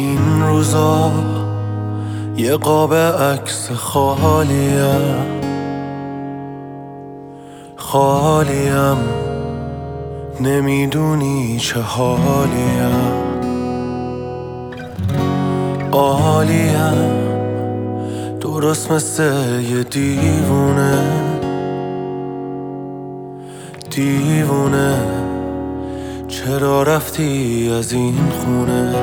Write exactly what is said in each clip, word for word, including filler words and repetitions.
این روزا یه قاب عکس خالیم خالیم نمیدونی چه حالیم عالیم درست مثل یه دیوونه دیوونه چرا رفتی از این خونه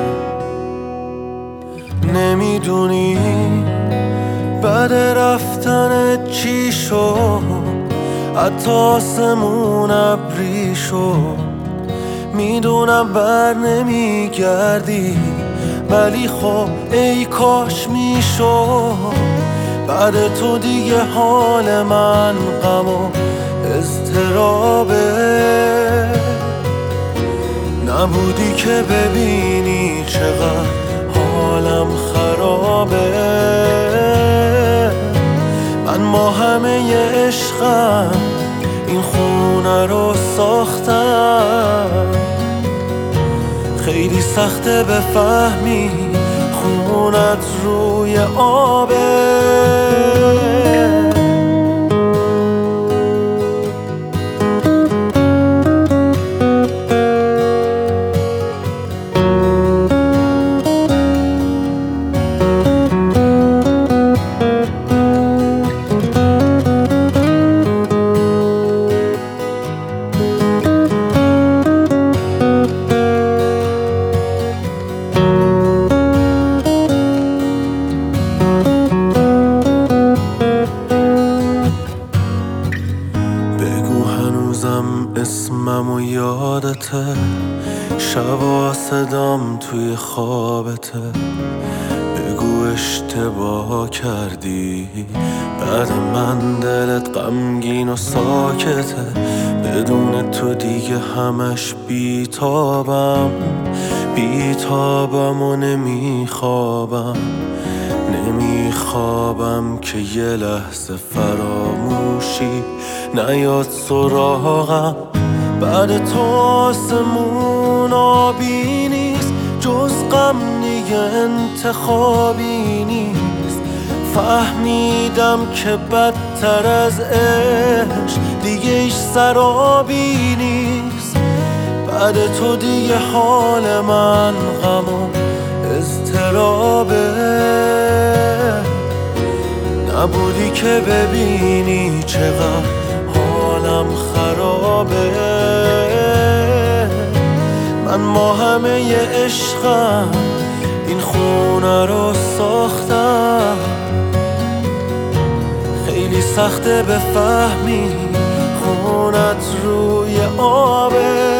نمیدونی بعد رفتن چی شد حتی آسمون ابری شد میدونم بر نمیگردی ولی خب ای کاش میشد بعد تو دیگه حال من غم و اضطرابه نبودی که ببینی چقدر حالم خرابه من با همه عشقم این خونه رو ساختم خیلی سخته بفهمی خونت روی آبه اسمم و یادته شبا صدام توی خوابته بگو اشتباه کردی بعد من دلت غمگین و ساکته بدون تو دیگه همش بیتابم بیتابم و نمیخوابم نمیخوابم که یه لحظه فراموشی نیاد سراغم بعد تو آسمون آبی نیست جز غم دیگه انتخابی نیست فهمیدم که بدتر از عشق دیگه ایش سرابی نیست بعد تو دیگه حال من غم و اضطرابه نبودی که ببینی چقدر حالم خرابه من با همه عشقم این خونه رو ساختم خیلی سخته بفهمی خونت روی آبه